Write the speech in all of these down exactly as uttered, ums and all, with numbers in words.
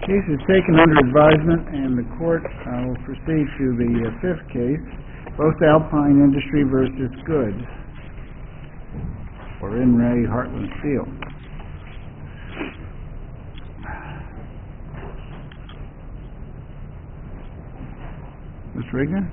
Case is taken under advisement, and the court uh, will proceed to the uh, fifth case, Boast Alpine Industry versus Goods, or In re Heartland Steel. Mister Rigner?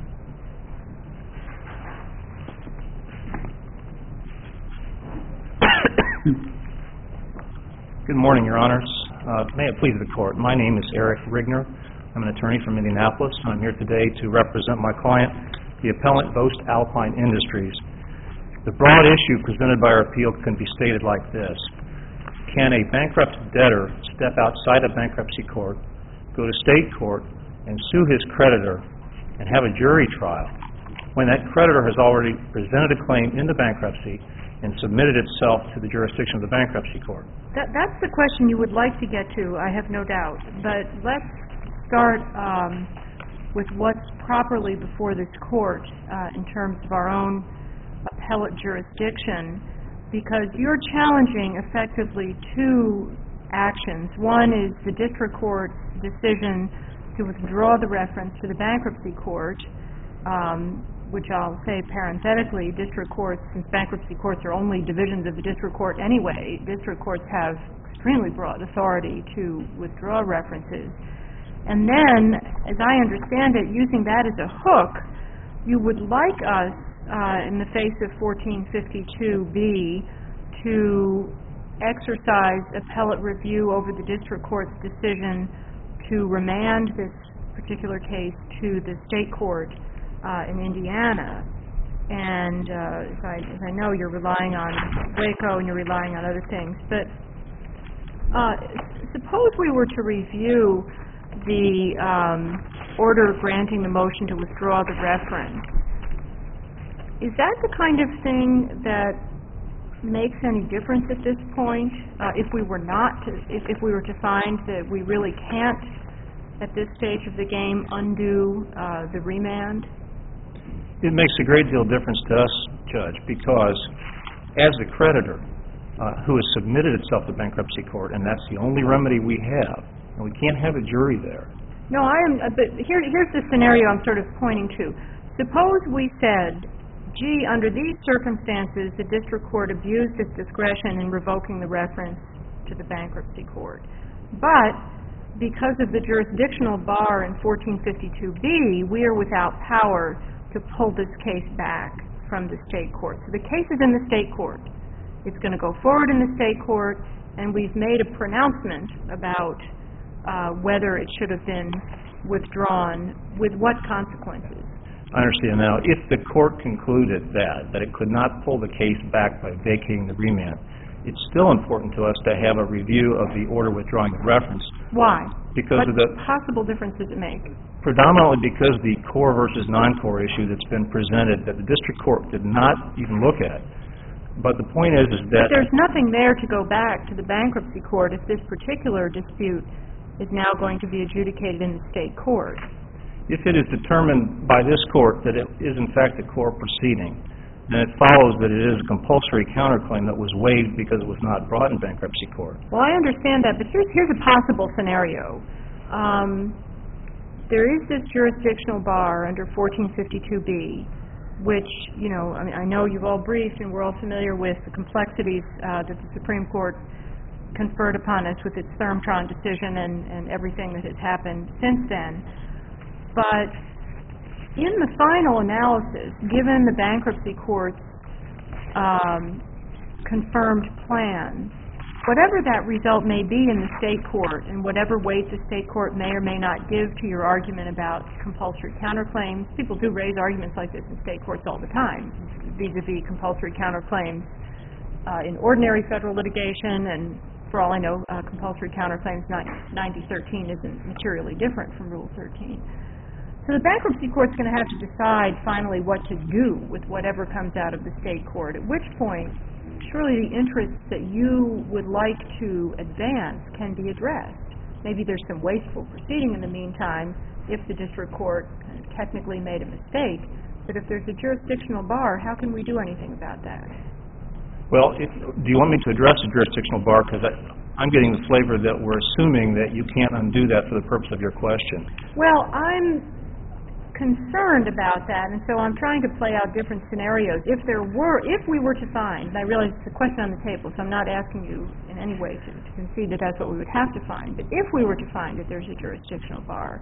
Good morning, Your Honors. Uh, may it please the Court. My name is Eric Rigner. I'm an attorney from Indianapolis, and I'm here today to represent my client, the appellant Boast Alpine Industries. The broad issue presented by our appeal can be stated like this. Can a bankrupt debtor step outside a bankruptcy court, go to state court, and sue his creditor and have a jury trial when that creditor has already presented a claim in the bankruptcy and submitted itself to the jurisdiction of the bankruptcy court? That, that's the question you would like to get to, I have no doubt. But let's start um, with what's properly before this court uh, in terms of our own appellate jurisdiction, because you're challenging effectively two actions. One is the district court's decision to withdraw the reference to the bankruptcy court, um, which I'll say parenthetically, district courts, since bankruptcy courts are only divisions of the district court anyway, district courts have extremely broad authority to withdraw references. And then, as I understand it, using that as a hook, you would like us, uh, in the face of fourteen fifty-two B, to exercise appellate review over the district court's decision to remand this particular case to the state court Uh, in Indiana. And uh, as, I, as I know, you're relying on Waco and you're relying on other things. But uh, suppose we were to review the um, order granting the motion to withdraw the reference. Is that the kind of thing that makes any difference at this point? Uh, if we were not to, if, if we were to find that we really can't, at this stage of the game, undo uh, the remand? It makes a great deal of difference to us, Judge, because as the creditor uh, who has submitted itself to bankruptcy court, and that's the only remedy we have, and we can't have a jury there. No, I am. Uh, but here, here's the scenario I'm sort of pointing to. Suppose we said, gee, under these circumstances, the district court abused its discretion in revoking the reference to the bankruptcy court. But because of the jurisdictional bar in fourteen fifty-two B, we are without power to pull this case back from the state court. So the case is in the state court. It's going to go forward in the state court, and we've made a pronouncement about uh, whether it should have been withdrawn, with what consequences. I understand now. If the court concluded that, that it could not pull the case back by vacating the remand, it's still important to us to have a review of the order withdrawing the reference. Why? Because what of the possible difference does it make? Predominantly because the core versus non-core issue that's been presented that the district court did not even look at. But the point is, is that... But there's nothing there to go back to the bankruptcy court if this particular dispute is now going to be adjudicated in the state court. If it is determined by this court that it is in fact a core proceeding, then it follows that it is a compulsory counterclaim that was waived because it was not brought in bankruptcy court. Well, I understand that, but here's, here's a possible scenario. Um, there is this jurisdictional bar under fourteen fifty-two B, which, you know, I mean, I know you've all briefed and we're all familiar with the complexities uh, that the Supreme Court conferred upon us with its Thermtron decision and, and everything that has happened since then. But in the final analysis, given the bankruptcy court's um, confirmed plan, whatever that result may be in the state court and whatever weight the state court may or may not give to your argument about compulsory counterclaims, people do raise arguments like this in state courts all the time vis-a-vis compulsory counterclaims uh, in ordinary federal litigation, and for all I know, uh, compulsory counterclaims ninety thirteen isn't materially different from Rule thirteen. So the bankruptcy court's going to have to decide finally what to do with whatever comes out of the state court, at which point surely the interests that you would like to advance can be addressed. Maybe there's some wasteful proceeding in the meantime if the district court technically made a mistake, but if there's a jurisdictional bar, how can we do anything about that? Well, if, do you want me to address the jurisdictional bar? Because I'm getting the flavor that we're assuming that you can't undo that for the purpose of your question. Well, I'm concerned about that, and so I'm trying to play out different scenarios. If there were, if we were to find, and I realize it's a question on the table, so I'm not asking you in any way to, to concede that that's what we would have to find, but if we were to find that there's a jurisdictional bar,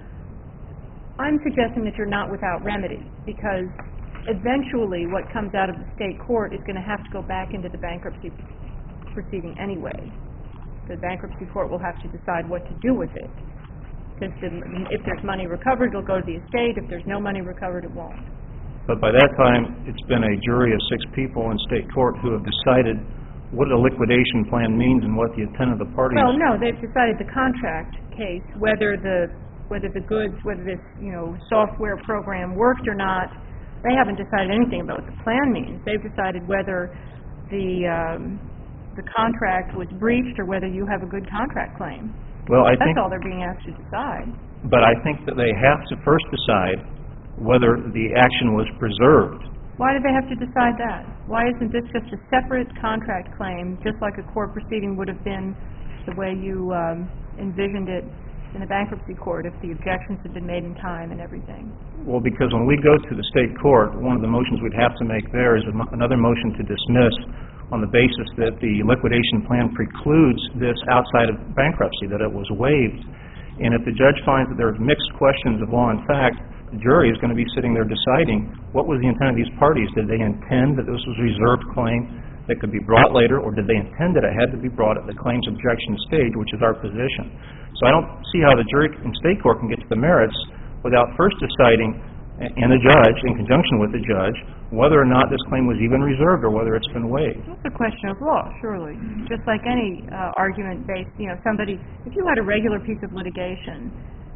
I'm suggesting that you're not without remedy, because eventually what comes out of the state court is going to have to go back into the bankruptcy proceeding anyway. The bankruptcy court will have to decide what to do with it. Because if there's money recovered, it'll go to the estate. If there's no money recovered, it won't. But by that time, it's been a jury of six people in state court who have decided what a liquidation plan means and what the intent of the parties. Well, no, they've decided the contract case, whether the whether the goods, whether this you know software program worked or not. They haven't decided anything about what the plan means. They've decided whether the um, the contract was breached or whether you have a good contract claim. Well, I That's think, all they're being asked to decide. but I think that they have to first decide whether the action was preserved. Why do they have to decide that? Why isn't this just a separate contract claim, just like a court proceeding would have been the way you um, envisioned it in a bankruptcy court if the objections had been made in time and everything? Well, because when we go to the state court, one of the motions we'd have to make there is a mo- another motion to dismiss on the basis that the liquidation plan precludes this outside of bankruptcy, that it was waived. And if the judge finds that there are mixed questions of law and fact, the jury is going to be sitting there deciding what was the intent of these parties. Did they intend that this was a reserved claim that could be brought later, or did they intend that it had to be brought at the claims objection stage, which is our position? So I don't see how the jury in state court can get to the merits without first deciding, and the judge, in conjunction with the judge, whether or not this claim was even reserved or whether it's been waived. It's a question of law, surely. Just like any uh, argument based, you know, somebody, if you had a regular piece of litigation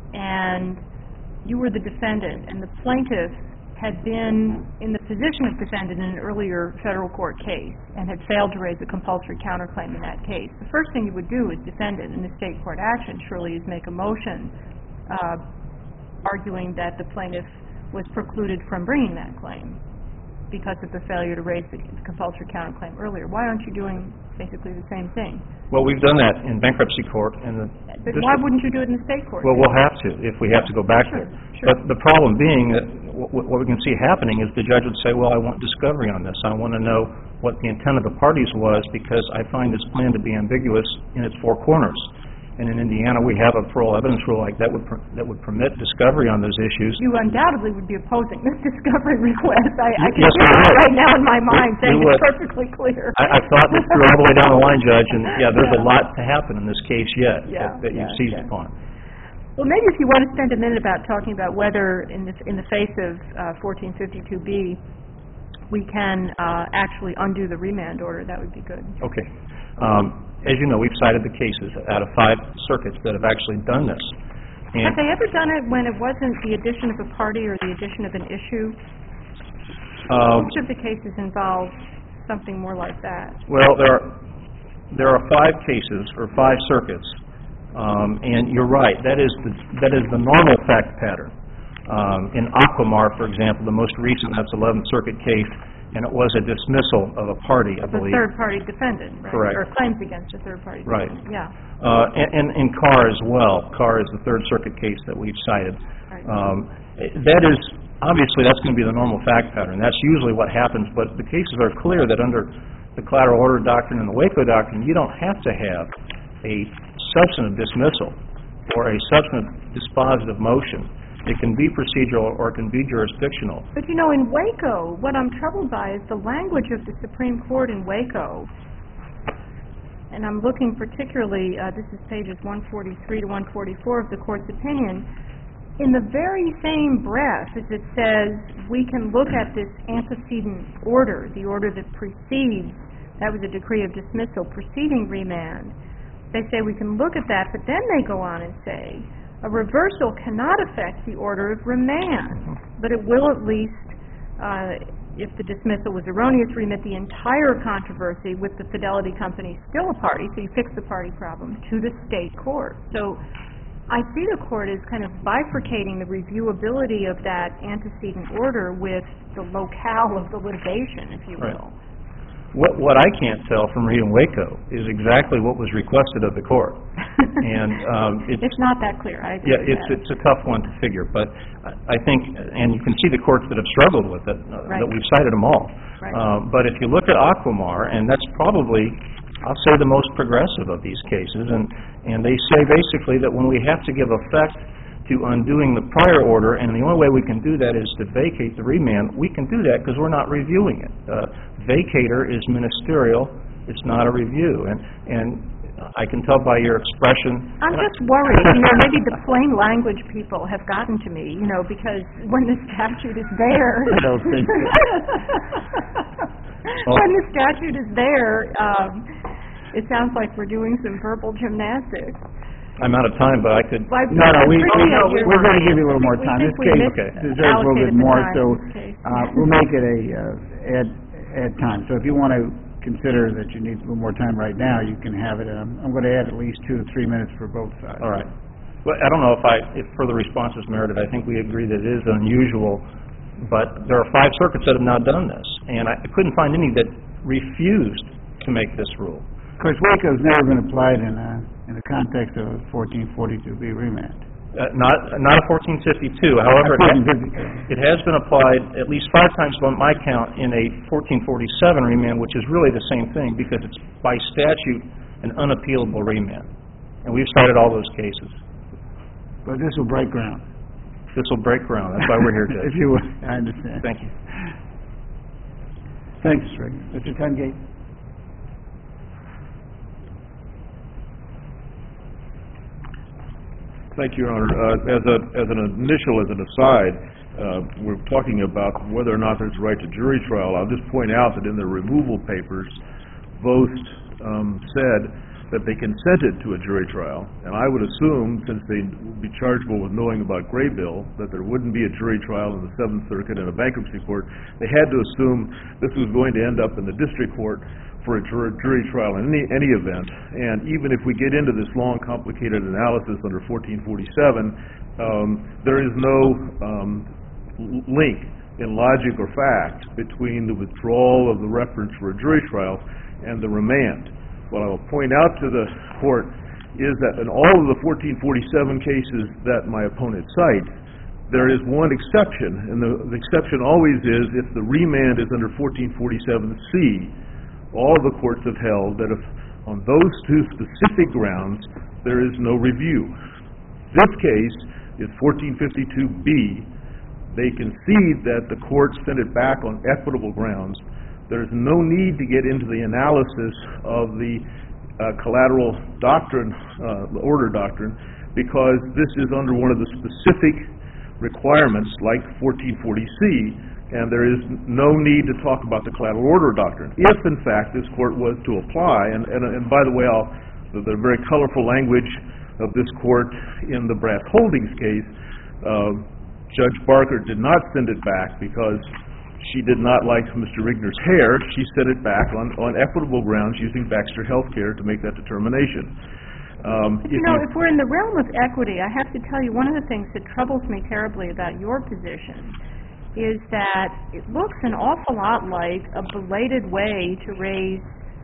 and you were the defendant and the plaintiff had been in the position of defendant in an earlier federal court case and had failed to raise a compulsory counterclaim in that case, the first thing you would do as defendant in the state court action surely is make a motion uh, arguing that the plaintiff was precluded from bringing that claim because of the failure to raise the compulsory counterclaim earlier. Why aren't you doing basically the same thing? Well, we've done that in bankruptcy court. And the But why wouldn't you do it in the state court? Well, we'll have to if we have to go back Sure, there. sure. But the problem being that w- what we can see happening is the judge would say, well, I want discovery on this. I want to know what the intent of the parties was because I find this plan to be ambiguous in its four corners. And in Indiana, we have a parole evidence rule like that would per- that would permit discovery on those issues. You undoubtedly would be opposing this discovery request. I, I can Yes, hear we it would. right now in my mind We- saying we it's would. perfectly clear. I, I've thought this through all the way down the line, Judge, and yeah, there's a lot to happen in this case yet Yeah, that, that you've yeah, seized yeah. upon. Well, maybe if you want to spend a minute about talking about whether, in the, in the face of uh, fourteen fifty-two B, we can uh, actually undo the remand order, that would be good. Okay. Um, as you know, we've cited the cases out of five circuits that have actually done this. And Have they ever done it when it wasn't the addition of a party or the addition of an issue? um, Which of the cases involve something more like that? well, there are there are five cases or five circuits, um, and you're right. That is the that is the normal fact pattern. Um, in Aquamar, for example, the most recent, that's eleventh Circuit case, and it was a dismissal of a party, I The believe. third-party defendant, right? Correct. Or claims against a third-party Right. defendant. Yeah. Uh, and, and in Carr as well. Carr is the Third Circuit case that we've cited. Right. Um, that is, obviously, that's going to be the normal fact pattern. That's usually what happens, but the cases are clear that under the collateral order doctrine and the Waco doctrine, you don't have to have a substantive dismissal or a substantive dispositive motion. It can be procedural or it can be jurisdictional. But you know, in Waco, what I'm troubled by is the language of the Supreme Court in Waco. And I'm looking particularly, uh, this is pages one forty-three to one forty-four of the Court's opinion. In the very same breath as it says we can look at this antecedent order, the order that precedes, that was a decree of dismissal preceding remand. They say we can look at that, but then they go on and say a reversal cannot affect the order of remand, but it will at least, uh, if the dismissal was erroneous, remit the entire controversy with the Fidelity Company still a party, so you fix the party problem, to the state court. So I see the court as kind of bifurcating the reviewability of that antecedent order with the locale of the litigation, if you will. Right. what, what I can't tell from reading Waco is exactly what was requested of the court. And um, it's, It's not that clear, I agree yeah, with it's that. it's a tough one to figure, but I think, and you can see the courts that have struggled with it, uh, Right. that we've cited them all. Right. Uh, but if you look at Aquamar, and that's probably, I'll say, the most progressive of these cases, and, and they say basically that when we have to give effect to undoing the prior order, and the only way we can do that is to vacate the remand, we can do that because we're not reviewing it. Uh, vacator is ministerial, it's not a review, and, and I can tell by your expression. I'm just worried, you know, maybe the plain language people have gotten to me, you know, because when the statute is there... I don't think so. When the statute is there, um, it sounds like we're doing some verbal gymnastics. I'm out of time, but I could... Well, I No, no, we, appreciate no, your we're going to time. give you a little more We time. think This we case missed- Okay. deserves a little allocated bit the more, time so in this case. uh, we'll make it a, uh, add, add time. So if you want to consider that you need a little more time right now, you can have it. Um, I'm going to add at least two to three minutes for both sides. All right. Well, I don't know if I, if further response is merited. I think we agree that it is unusual, but there are five circuits that have not done this, and I couldn't find any that refused to make this rule. Of course, Waco's never been applied in a, in the context of a fourteen forty-two B remand. Uh, not, not a fourteen fifty-two, however, it fourteen ha- fifty-two. it has been applied at least five times by my count in a fourteen forty-seven remand, which is really the same thing because it's by statute an unappealable remand. And we've cited all those cases. But this will break ground. This will break ground. That's why we're here today. If you would, I understand. Thank you. Thanks, Rick. Mister Tungate? Thank you, Your Honor. Uh, as a, as an initial, as an aside, uh, we're talking about whether or not there's a right to jury trial. I'll just point out that in the removal papers, Vost um, said that they consented to a jury trial, and I would assume, since they would be chargeable with knowing about Graybill, that there wouldn't be a jury trial in the Seventh Circuit and a bankruptcy court. They had to assume this was going to end up in the district court for a jur- jury trial in any, any event. And even if we get into this long, complicated analysis under fourteen forty-seven, um, there is no um, l- link in logic or fact between the withdrawal of the reference for a jury trial and the remand. What I will point out to the court is that in all of the fourteen forty-seven cases that my opponent cites, there is one exception, and the, the exception always is if the remand is under fourteen forty-seven C. All of the courts have held that if on those two specific grounds there is no review. This case is fourteen fifty-two B. They concede that the court sent it back on equitable grounds. There's no need to get into the analysis of the uh, collateral doctrine, uh, order doctrine, because this is under one of the specific requirements like fourteen forty C, and there is no need to talk about the collateral order doctrine. If, in fact, this court was to apply, and, and, and by the way, I'll, the, the very colorful language of this court in the Brass Holdings case, uh, Judge Barker did not send it back because she did not like Mister Rigner's hair. She sent it back on, on equitable grounds using Baxter Healthcare to make that determination. Um, You know, if we're in the realm of equity, I have to tell you, one of the things that troubles me terribly about your position is that it looks an awful lot like a belated way to raise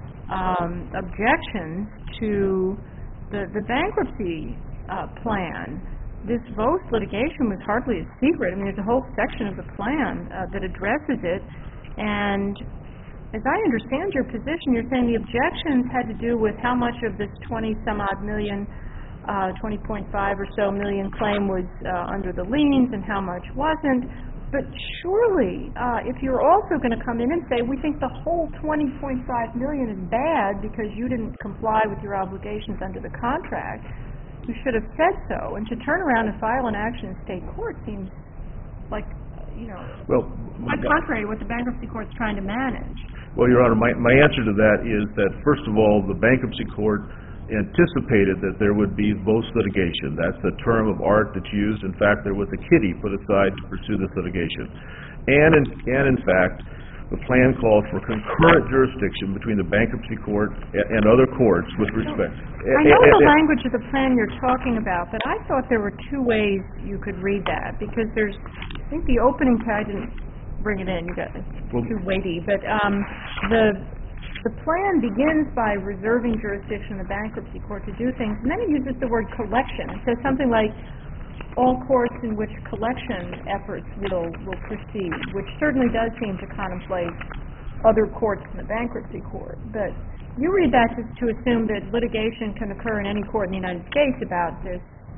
um, objections to the, the bankruptcy uh, plan. This Vost litigation was hardly a secret. I mean, there's a whole section of the plan uh, that addresses it, and as I understand your position, you're saying the objections had to do with how much of this twenty some odd million, uh, twenty point five or so million claim was uh, under the liens and how much wasn't. But surely, uh, if you're also going to come in and say, we think the whole twenty point five million is bad because you didn't comply with your obligations under the contract, you should have said so. And to turn around and file an action in state court seems like, you know, well, quite contrary to what the bankruptcy court's trying to manage. Well, Your Honor, my, my answer to that is that, first of all, the bankruptcy court anticipated that there would be Vost litigation. That's a term of art that's used. In fact, there was a kitty put aside to pursue this litigation. And in, and in fact, the plan called for concurrent jurisdiction between the bankruptcy court and, and other courts with respect. I know the language of the plan you're talking about, but I thought there were two ways you could read that, because there's, I think the opening, I didn't bring it in, you got it, Well, too weighty, but um, the the plan begins by reserving jurisdiction in the bankruptcy court to do things, and then it uses the word collection. It says something like, all courts in which collection efforts will, will proceed, which certainly does seem to contemplate other courts than the bankruptcy court. But you read that to, to assume that litigation can occur in any court in the United States about this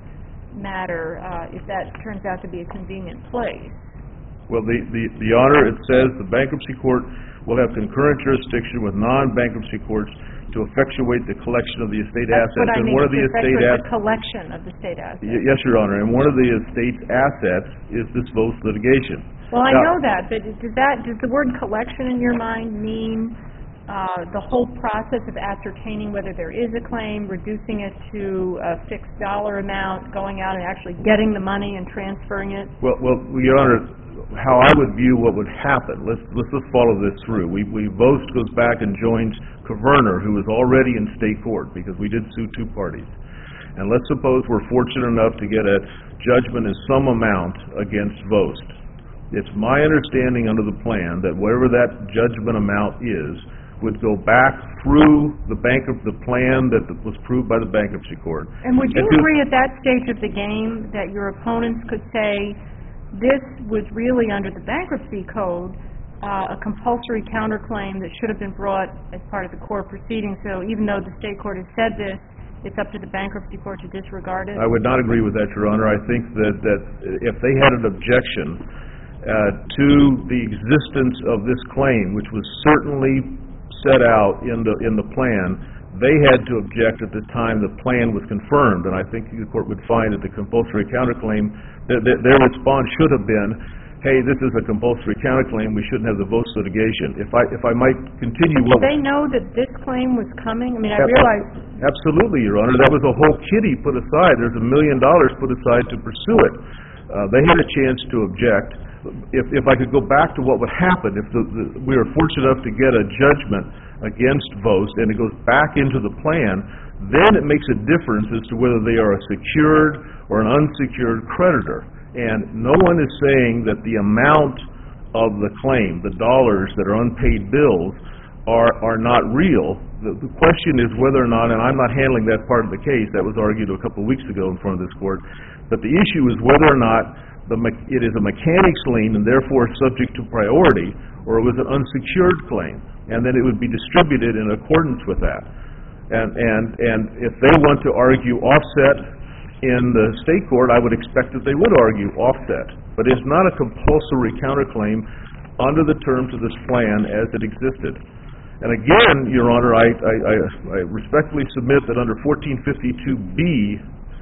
matter, uh, if that turns out to be a convenient place. Well, the, the, the honor, it says the bankruptcy court will have concurrent jurisdiction with non-bankruptcy courts to effectuate the collection of the estate That's assets. what I And mean, one of to the estate effectuate assets, the collection of the state assets. Y- yes, Your Honor, and one of the estate's assets is this Vos litigation. Well, I Now- know that, but does that, does the word collection in your mind mean uh, the whole process of ascertaining whether there is a claim, reducing it to a fixed dollar amount, going out and actually getting the money and transferring it? Well, well, Your Honor, how I would view what would happen, let's, let's just follow this through. We, we, Vos goes back and joins Kverner, who is already in state court, because we did sue two parties. And let's suppose we're fortunate enough to get a judgment in some amount against Vos. It's my understanding under the plan that whatever that judgment amount is would go back through the bank of the plan that was approved by the bankruptcy court. And would you And to- agree at that stage of the game that your opponents could say, this was really under the bankruptcy code, uh, a compulsory counterclaim that should have been brought as part of the court proceeding, so even though the state court has said this, it's up to the bankruptcy court to disregard it? I would not agree with that, Your Honor. I think that, that if they had an objection uh, to the existence of this claim, which was certainly set out in the, in the plan, they had to object at the time the plan was confirmed, and I think the court would find that the compulsory counterclaim, that, that their response should have been, hey, this is a compulsory counterclaim, we shouldn't have the Vos litigation. If I, if I might continue... Did they know that this claim was coming? I mean, I realize... Absolutely, Your Honor. That was a whole kitty put aside. There's a million dollars put aside to pursue it. Uh, they had a chance to object. If, if I could go back to what would happen if the, the, we were fortunate enough to get a judgment against Vos and it goes back into the plan, then it makes a difference as to whether they are a secured or an unsecured creditor. And no one is saying that the amount of the claim, the dollars that are unpaid bills, are, are not real. The, the question is whether or not, and I'm not handling that part of the case, that was argued a couple of weeks ago in front of this court, but the issue is whether or not the, it is a mechanics lien and therefore subject to priority, or it was an unsecured claim, and then it would be distributed in accordance with that. And, and, and if they want to argue offset in the state court, I would expect that they would argue offset. But it's not a compulsory counterclaim under the terms of this plan as it existed. And again, Your Honor, I, I, I, I respectfully submit that under fourteen fifty-two B,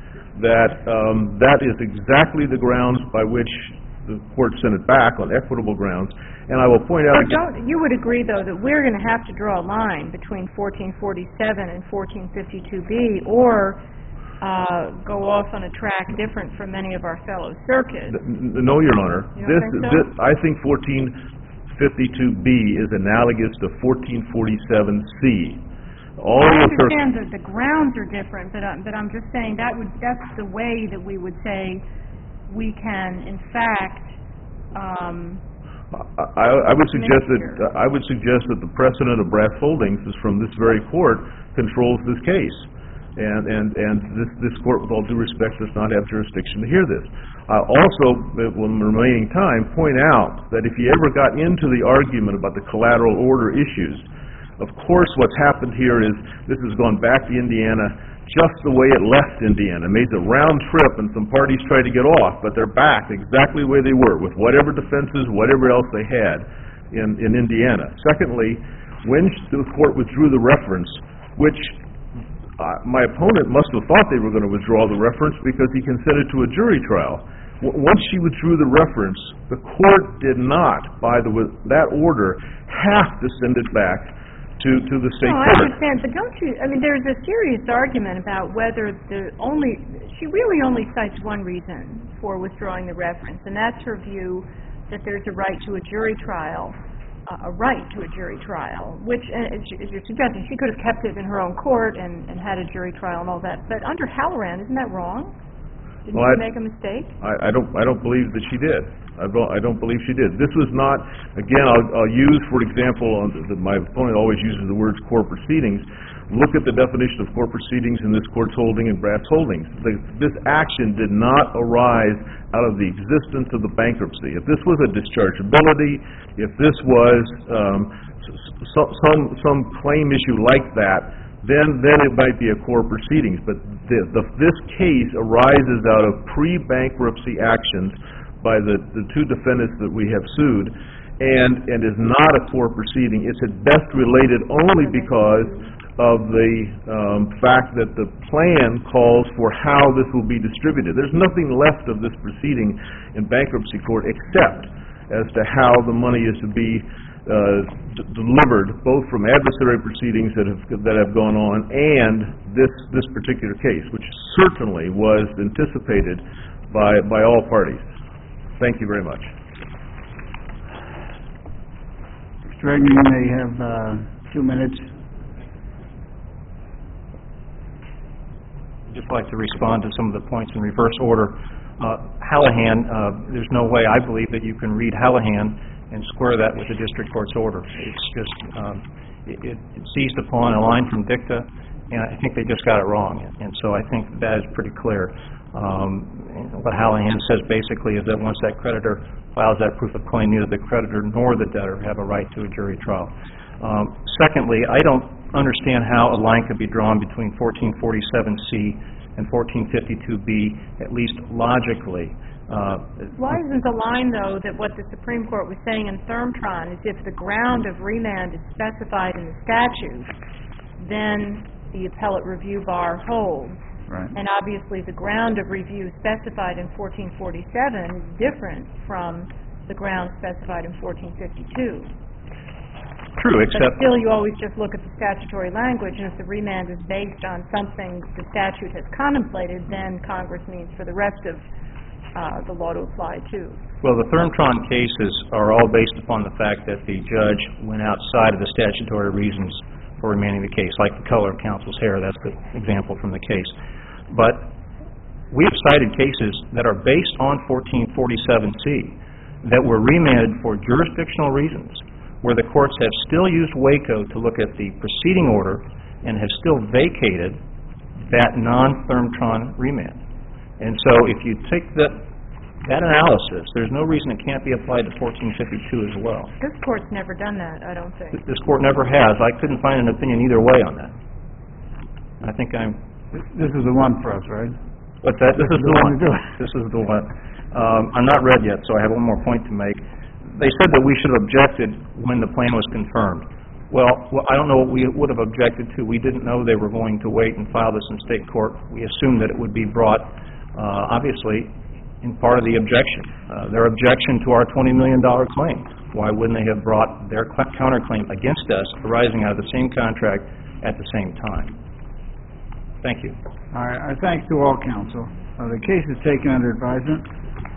that um, that is exactly the grounds by which the court sent it back on equitable grounds. And I will point out But again... don't, you would agree, though, that we're going to have to draw a line between fourteen forty-seven and fourteen fifty-two B, or uh, go off on a track different from many of our fellow circuits. N- No, Your Honor. You don't This, think so? this, I think fourteen fifty-two B is analogous to fourteen forty-seven C. All I the cir- understand that the grounds are different, but I'm, but I'm just saying that would, that's the way that we would say we can, in fact, um, I, I would suggest that Minister. I would suggest that the precedent of Brass Holdings is from this very court controls this case, and and and this this court, with all due respect, does not have jurisdiction to hear this. I also, with the remaining time, point out that if you ever got into the argument about the collateral order issues, of course, what's happened here is this has gone back to Indiana just the way it left Indiana. It made the round trip, and some parties tried to get off, but they're back exactly the way they were, with whatever defenses, whatever else they had in, in Indiana. Secondly, when the court withdrew the reference, which uh, my opponent must have thought they were going to withdraw the reference because he consented to a jury trial. W- once she withdrew the reference, the court did not, by the that order, have to send it back to, to the state no, I court. understand, but don't you, I mean, there's a serious argument about whether the only, she really only cites one reason for withdrawing the reference, and that's her view that there's a right to a jury trial, uh, a right to a jury trial, which, uh, as, you, as you're suggesting, she could have kept it in her own court and, and had a jury trial and all that, but under Halloran, isn't that wrong? Didn't Well, she I- make a mistake? I, I don't, I don't believe that she did. I don't, I don't believe she did. This was not, again, I'll, I'll use, for example, on the, my opponent always uses the words core proceedings. Look at the definition of core proceedings in this court's holding and Bratz Holdings. The, this action did not arise out of the existence of the bankruptcy. If this was a dischargeability, if this was um, so, some, some claim issue like that, then then it might be a core proceedings. But the, the, this case arises out of pre-bankruptcy actions by the, the two defendants that we have sued, and, and is not a core proceeding. It's at best related only because of the um, fact that the plan calls for how this will be distributed. There's nothing left of this proceeding in bankruptcy court except as to how the money is to be uh, d- delivered, both from adversary proceedings that have that have gone on and this this particular case, which certainly was anticipated by by all parties. Thank you very much. Mister Regner, you may have uh, two minutes. I'd just like to respond to some of the points in reverse order. Uh, Hallahan, uh, there's no way I believe that you can read Hallahan and square that with the district court's order. It's just, um, it, it seized upon a line from dicta, and I think they just got it wrong. And so I think that is pretty clear. Um, what Hallahan says basically is that once that creditor files that proof of claim, neither the creditor nor the debtor have a right to a jury trial. Um, secondly, I don't understand how a line could be drawn between fourteen forty-seven C and fourteen fifty-two B, at least logically. Uh, Why isn't the line, though, that what the Supreme Court was saying in Thermtron is if the ground of remand is specified in the statute, then the appellate review bar holds. Right. And obviously the ground of review specified in fourteen forty-seven is different from the ground specified in fourteen fifty-two. True, But except... still, you always just look at the statutory language, and if the remand is based on something the statute has contemplated, then Congress means for the rest of uh, the law to apply too. Well, the Thermtron cases are all based upon the fact that the judge went outside of the statutory reasons for remanding the case, like the color of counsel's hair. That's the example from the case. But we have cited cases that are based on fourteen forty-seven C that were remanded for jurisdictional reasons, where the courts have still used Waco to look at the proceeding order and have still vacated that non-Thermtron remand. And so if you take that, that analysis, there's no reason it can't be applied to fourteen fifty-two as well. This court's never done that, I don't think. This court never has. I couldn't find an opinion either way on that. I think I'm... This is the one for us, right? But that, this is the one. to do it. This is the one. Um, I'm not read yet, so I have one more point to make. They said that we should have objected when the plan was confirmed. Well, well, I don't know what we would have objected to. We didn't know they were going to wait and file this in state court. We assumed that it would be brought, uh, obviously, in part of the objection. Uh, their objection to our twenty million dollars claim. Why wouldn't they have brought their counterclaim against us arising out of the same contract at the same time? Thank you. All right, our thanks to all counsel. Uh, the case is taken under advisement.